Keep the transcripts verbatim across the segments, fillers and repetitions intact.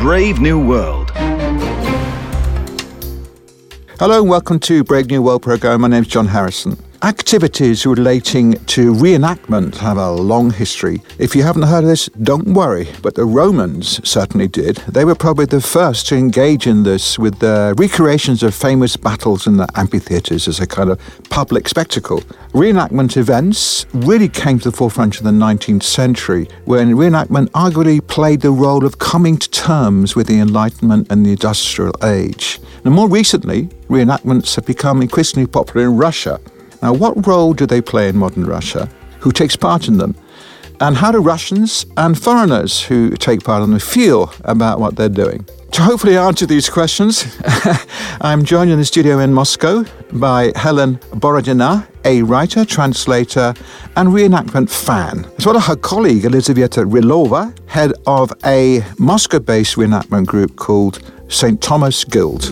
Brave New World. Hello and welcome to Brave New World programme. My name is John Harrison. Activities relating to reenactment have a long history. If you haven't heard of this, don't worry, but the Romans certainly did. They were probably the first to engage in this with the recreations of famous battles in the amphitheatres as a kind of public spectacle. Reenactment events really came to the forefront in the nineteenth century, when reenactment arguably played the role of coming to terms with the Enlightenment and the Industrial Age. And more recently, reenactments have become increasingly popular in Russia. Now, what role do they play in modern Russia? Who takes part in them? And how do Russians and foreigners who take part in them feel about what they're doing? To hopefully answer these questions, I'm joined in the studio in Moscow by Helen Borodina, a writer, translator, and reenactment fan, as well as her colleague Elizaveta Rylova, head of a Moscow-based reenactment group called Saint Thomas Guild.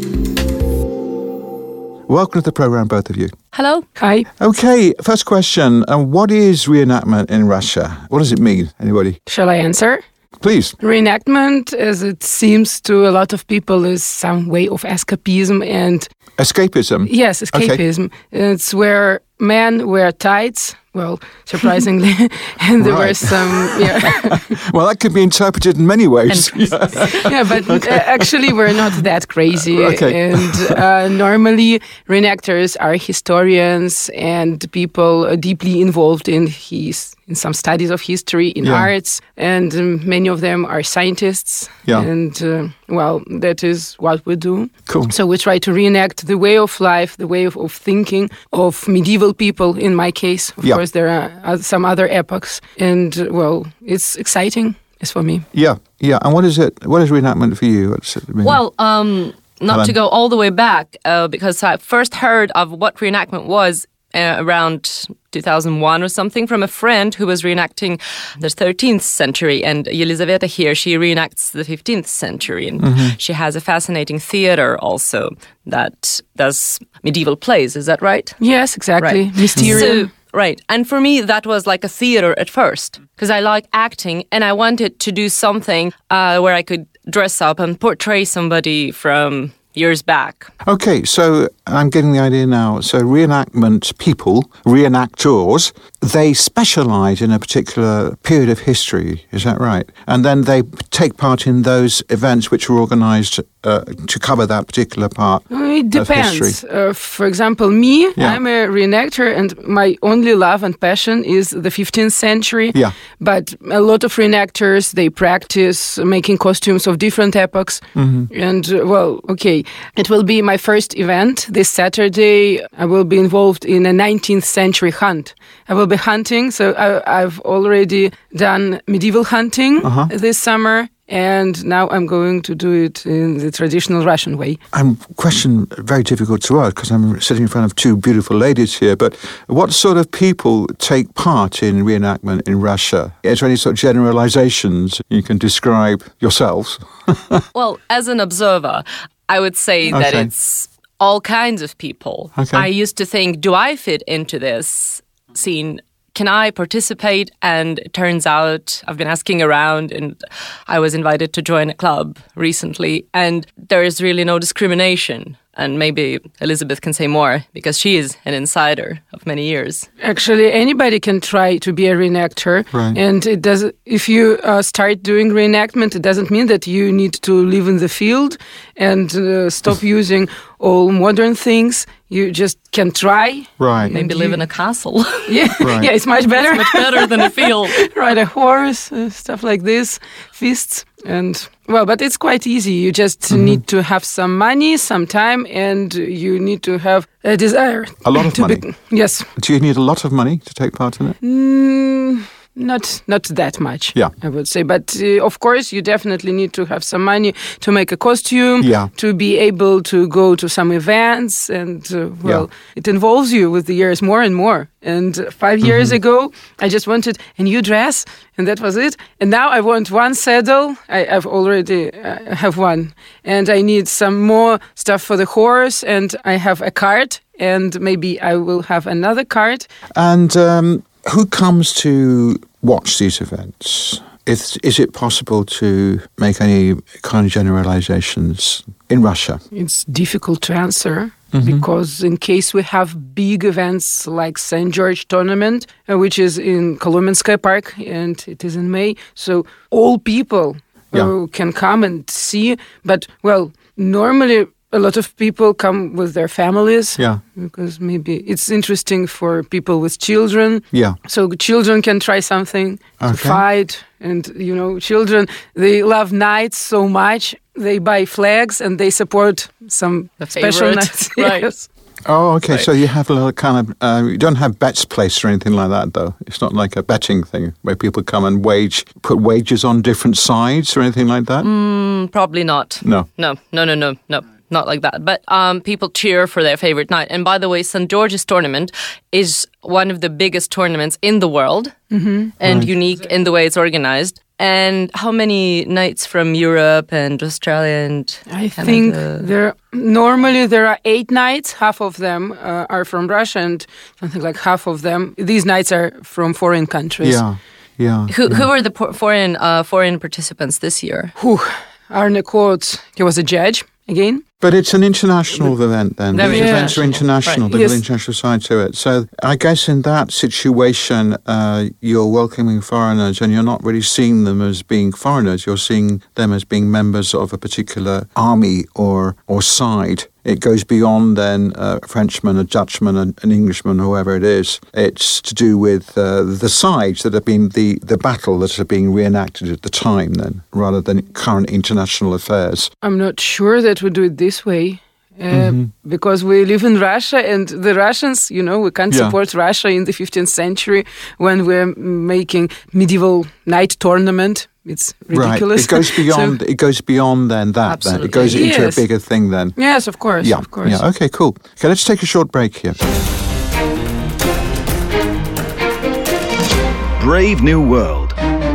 Welcome to the programme, both of you. Hello. Hi. Okay, first question. Uh, what is reenactment in Russia? What does it mean? Anybody? Shall I answer? Please. Reenactment, as it seems to a lot of people, is some way of escapism and... Escapism? Yes, escapism. Okay. It's where men wear tights, well, surprisingly, and there right. were some... Yeah. Well, that could be interpreted in many ways. Yeah, yeah but uh, actually we're not that crazy. Okay. And uh, normally reenactors are historians and people uh, deeply involved in his... in some studies of history, in yeah. arts, and um, many of them are scientists. Yeah. And, uh, well, that is what we do. Cool. So we try to reenact the way of life, the way of, of thinking of medieval people, in my case. Of yeah. course, there are some other epochs. And, uh, well, it's exciting, as for me. Yeah, yeah. And what is it? What is reenactment for you? What's it mean? Well, um, not Helen? to go all the way back, uh, because I first heard of what reenactment was Uh, around two thousand one or something from a friend who was reenacting the thirteenth century, and Elizaveta here, she reenacts the fifteenth century, and mm-hmm. she has a fascinating theater also that does medieval plays, is that right? Yes, exactly. Right. Mysterium. So, right, and for me that was like a theater at first, because I like acting and I wanted to do something uh, where I could dress up and portray somebody from years back. Okay, so I'm getting the idea now. So reenactment people, reenactors, they specialise in a particular period of history, is that right? And then they take part in those events which are organised uh, to cover that particular part It of depends. history. Uh, for example, me, Yeah. I'm a reenactor, and my only love and passion is the fifteenth century. Yeah. But a lot of reenactors, they practice making costumes of different epochs. Mm-hmm. And, uh, well, okay, it will be my first event this Saturday. I will be involved in a nineteenth century hunt. I will be hunting, so I, I've already done medieval hunting Uh-huh. this summer. And now I'm going to do it in the traditional Russian way. I'm question very difficult to ask because I'm sitting in front of two beautiful ladies here. But what sort of people take part in reenactment in Russia? Is there any sort of generalizations you can describe yourselves? Well, as an observer, I would say that Okay. it's all kinds of people. Okay. I used to think, do I fit into this scene? Can I participate? And it turns out I've been asking around, and I was invited to join a club recently, and there is really no discrimination. And maybe Elizabeth can say more, because she is an insider of many years. Actually, anybody can try to be a reenactor. Right. And it does. If you uh, start doing reenactment, it doesn't mean that you need to live in the field and uh, stop using all modern things. You just can try. Right. Maybe live in a castle. Yeah, Right. yeah, it's much better. Much better than a field. Ride a horse, uh, stuff like this, fists. And, well, but it's quite easy. You just Mm-hmm. need to have some money, some time, and you need to have a desire. A lot of to money? Be, yes. Do you need a lot of money to take part in it? Mm, not not that much, Yeah. I would say. But, uh, of course, you definitely need to have some money to make a costume, Yeah. to be able to go to some events. And, uh, well, Yeah. it involves you with the years more and more. And uh, five years Mm-hmm. ago, I just wanted a new dress, and that was it. And now I want one saddle. I, I've already uh, have one. And I need some more stuff for the horse, and I have a cart, and maybe I will have another cart. And um, who comes to watch these events? Is, is it possible to make any kind of generalizations in Russia? It's difficult to answer. Mm-hmm. Because in case we have big events like Saint George Tournament, uh, which is in Kolomensky Park, and it is in May, so all people yeah. uh, can come and see. But, well, normally a lot of people come with their families. Yeah. Because maybe it's interesting for people with children. Yeah. So children can try something okay. to fight. And, you know, children, they love nights so much. They buy flags and they support some the special favorite. nights. Right. Yes. Oh, okay. Right. So you have a little kind of, uh, you don't have bets placed or anything like that, though. It's not like a betting thing where people come and wage, put wagers on different sides or anything like that? Mm, probably not. No. No, no, no, no, no. Not like that. But um, people cheer for their favorite night. And by the way, Saint George's Tournament is one of the biggest tournaments in the world mm-hmm. and right. unique in the way it's organized. And how many nights from Europe and Australia and I Canada? think there normally there are eight nights. Half of them uh, are from Russia and something like half of them. These nights are from foreign countries. Yeah, yeah. Who, yeah. who were the por- foreign uh, foreign participants this year? Whew. Arne Kots, he was a judge again. But it's an international event then. Very These events are international. Right. There's Yes. an international side to it. So I guess in that situation, uh, you're welcoming foreigners and you're not really seeing them as being foreigners. You're seeing them as being members of a particular army or or side. It goes beyond then uh, a Frenchman, a Dutchman, an, an Englishman, whoever it is. It's to do with uh, the sides that have been the, the battle that are being reenacted at the time then, rather than current international affairs. I'm not sure that we do it this way. Uh, mm-hmm. Because we live in Russia and the Russians, you know, we can't Yeah. support Russia in the fifteenth century when we're making medieval night tournament. It's ridiculous. Right. It goes beyond. So, it goes beyond then that. Absolutely. Then it goes into Yes. a bigger thing then. yes, of course, Yeah. of course. Yeah. Okay. Cool. Okay. Let's take a short break here. Brave New World.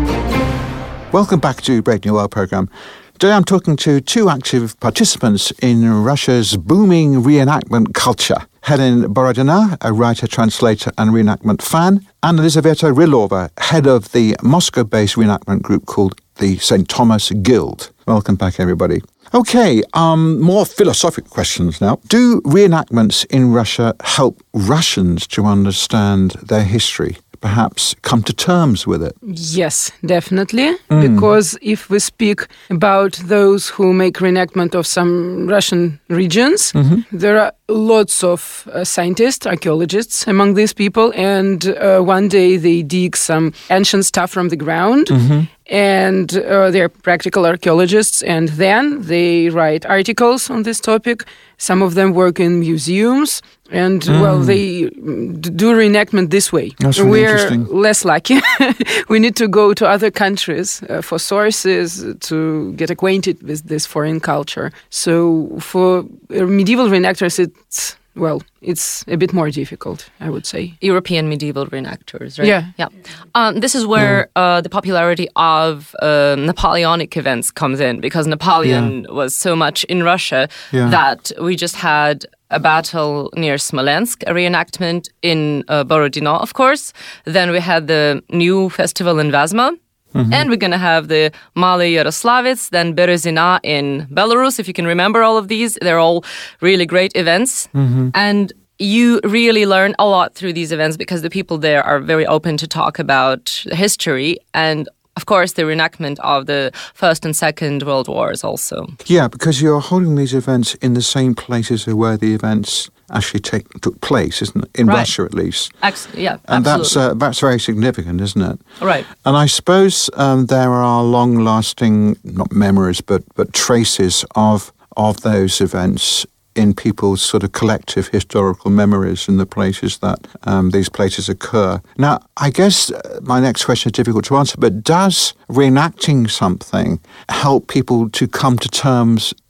Welcome back to Brave New World program. Today I'm talking to two active participants in Russia's booming reenactment culture. Helen Borodina, a writer, translator and reenactment fan, and Elizaveta Rylova, head of the Moscow-based reenactment group called the Saint Thomas Guild. Welcome back, everybody. Okay, um, more philosophical questions now. Do reenactments in Russia help Russians to understand their history? Perhaps come to terms with it? Yes, definitely. Mm. Because if we speak about those who make reenactment of some Russian regions, mm-hmm. there are lots of uh, scientists, archaeologists among these people, and uh, one day they dig some ancient stuff from the ground. Mm-hmm. And uh, they're practical archaeologists, and then they write articles on this topic. Some of them work in museums, and mm. well, they do reenactment this way. That's really We're interesting. less lucky. We need to go to other countries uh, for sources to get acquainted with this foreign culture. So for medieval reenactors, it's well, it's a bit more difficult, I would say. European medieval reenactors, right? Yeah. Yeah. Um, this is where uh, the popularity of uh, Napoleonic events comes in, because Napoleon yeah. was so much in Russia yeah. that we just had a battle near Smolensk, a reenactment in uh, Borodino, of course. Then we had the new festival in Vyazma. Mm-hmm. And we're going to have the Malý Yaroslavets, then Berezina in Belarus. If you can remember all of these, they're all really great events. Mm-hmm. And you really learn a lot through these events because the people there are very open to talk about history and, of course, the reenactment of the First and Second World Wars also. Yeah, because you're holding these events in the same places where the events actually take, took place, isn't it? In right. Russia, at least. Ex- yeah, and absolutely. that's uh, that's very significant, isn't it? Right. And I suppose um, there are long-lasting, not memories, but but traces of of those events in people's sort of collective historical memories in the places that um, these places occur. Now, I guess my next question is difficult to answer, but does reenacting something help people to come to terms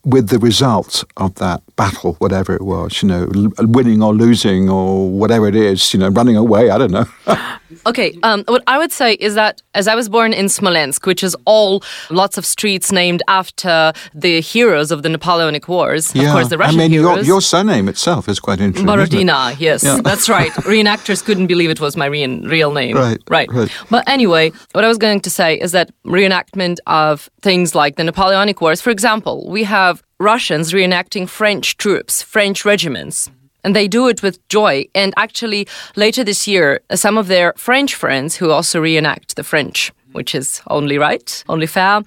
with the result of that battle, whatever it was, you know, l- winning or losing or whatever it is, you know, running away, I don't know. Okay, um, what I would say is that as I was born in Smolensk, which is all lots of streets named after the heroes of the Napoleonic Wars, Yeah. of course, the Russian I mean, your, heroes. your surname itself is quite interesting. Borodina, yes, Yeah. that's right. Reenactors couldn't believe it was my re- real name. Right, right, right. But anyway, what I was going to say is that reenactment of things like the Napoleonic Wars, for example, we have Russians reenacting French troops, French regiments. And they do it with joy. And actually, later this year, some of their French friends who also reenact the French, which is only right, only fair,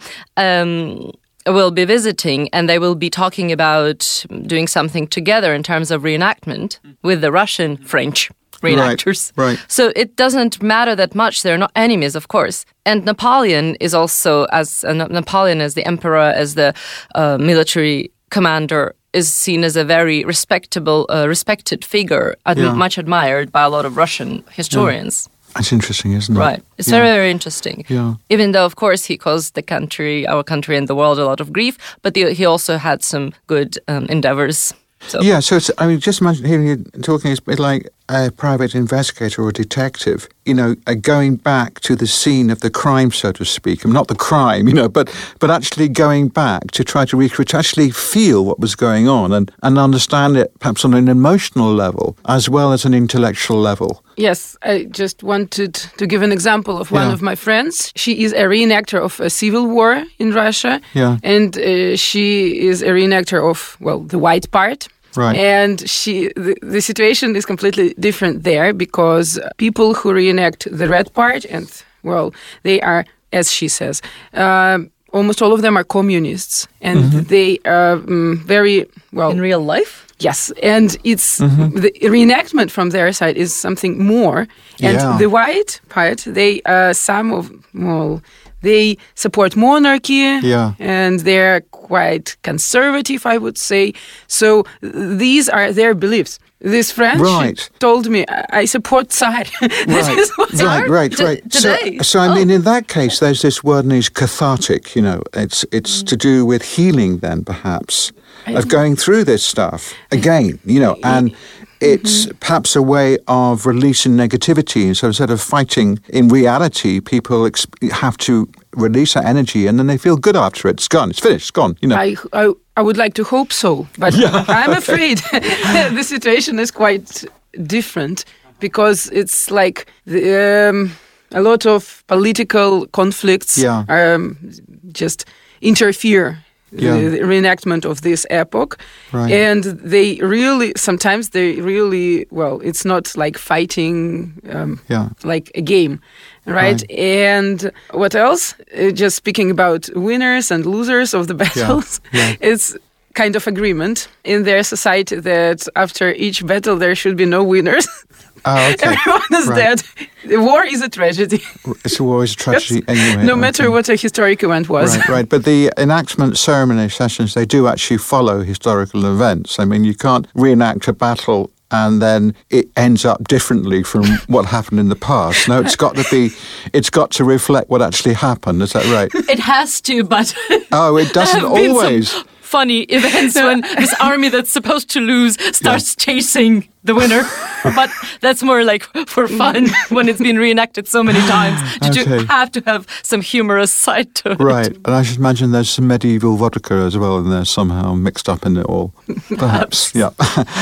um, will be visiting, and they will be talking about doing something together in terms of reenactment with the Russian French reenactors. Right, right. So it doesn't matter that much. They're not enemies, of course. And Napoleon is also, as uh, Napoleon as the emperor, as the uh, military commander, is seen as a very respectable, uh, respected figure, ad- Yeah. much admired by a lot of Russian historians. That's interesting, isn't it? Right. It's Yeah. very, very interesting. Yeah. Even though, of course, he caused the country, our country and the world a lot of grief, but the, he also had some good um, endeavors. So. Yeah, so it's, I mean, just imagine hearing you talking, it's a bit like a private investigator or a detective, you know, uh, going back to the scene of the crime, so to speak. I mean, not the crime, you know, but but actually going back to try to recreate, to actually feel what was going on and, and understand it perhaps on an emotional level as well as an intellectual level. Yes, I just wanted to give an example of one Yeah. of my friends. She is a reenactor of a civil war in Russia. Yeah. And uh, she is a reenactor of, well, the white part. Right. And she, the, the situation is completely different there because people who reenact the red part, and, well, they are, as she says, um, almost all of them are communists. And Mm-hmm. they are um, very, well... In real life? Yes, and it's Mm-hmm. the reenactment from their side is something more. And Yeah. the white part, they uh, some of well, they support monarchy, Yeah. and they're quite conservative, I would say. So th- these are their beliefs. This friend she Right. told me, I I support Tsar. This Right, is what right, right, T- right. today? So, so I Oh. mean, in that case, there's this word and is cathartic. You know, it's it's to do with healing, then perhaps, of going through this stuff again. You know, and it's perhaps a way of releasing negativity. So instead of fighting in reality, people exp- have to release that energy, and then they feel good after it. It's gone. It's finished. It's gone. You know. I, I, I would like to hope so, but I'm afraid the situation is quite different because it's like the, um, a lot of political conflicts Yeah. um, just interfere Yeah. the, the reenactment of this epoch. Right. And they really, sometimes they really, well, it's not like fighting um, Yeah. like a game, right? And what else? Uh, just speaking about winners and losers of the battles, yeah. it's kind of agreement in their society that after each battle there should be no winners. Oh, okay. Everyone is Right. dead. The war is a tragedy. It's always a tragedy anyway. No I matter think. what a historic event was. Right, right. But the enactment ceremony sessions, they do actually follow historical events. I mean, you can't reenact a battle and then it ends up differently from what happened in the past. No, it's got to be, it's got to reflect what actually happened. Is that right? It has to, but Oh, it doesn't there have been some always. funny events when this army that's supposed to lose starts chasing the winner. But that's more like for fun when it's been reenacted so many times. Did Okay. you have to have some humorous side to it? Right, and I should imagine there's some medieval vodka as well in there somehow mixed up in it all. Perhaps, yeah.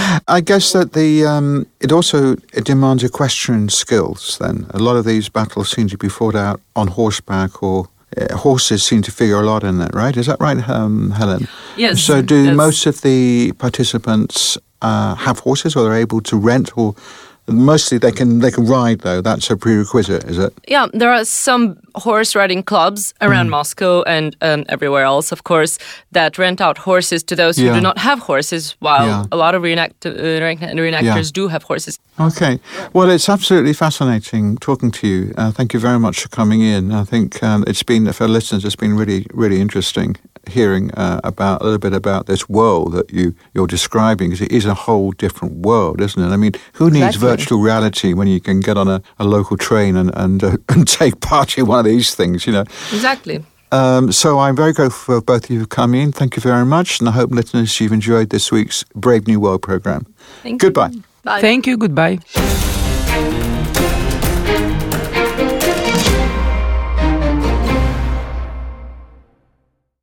I guess that the um, it also it demands equestrian skills. Then a lot of these battles seem to be fought out on horseback, or uh, horses seem to figure a lot in it. Right? Is that right, um, Helen? Yes. So do that's- most of the participants uh, have horses, or they're able to rent, or mostly they can they can ride though? That's a prerequisite, is it? Yeah, there are some horse riding clubs around Moscow and um, everywhere else, of course, that rent out horses to those Yeah. who do not have horses, while Yeah. a lot of reenact- uh, reenact- reenactors do have horses. Okay. Well, it's absolutely fascinating talking to you. Uh, thank you very much for coming in. I think um, it's been, for listeners, it's been really, really interesting hearing uh, about a little bit about this world that you, you're describing, because it is a whole different world, isn't it? I mean, who needs Exactly. virtual reality when you can get on a, a local train and, and, uh, and take part in one of these things, you know? Exactly. Um, so I'm very grateful for both of you for coming in. Thank you very much. And I hope, listeners, you've enjoyed this week's Brave New World programme. Thank Goodbye. You. Bye. Thank you. Goodbye.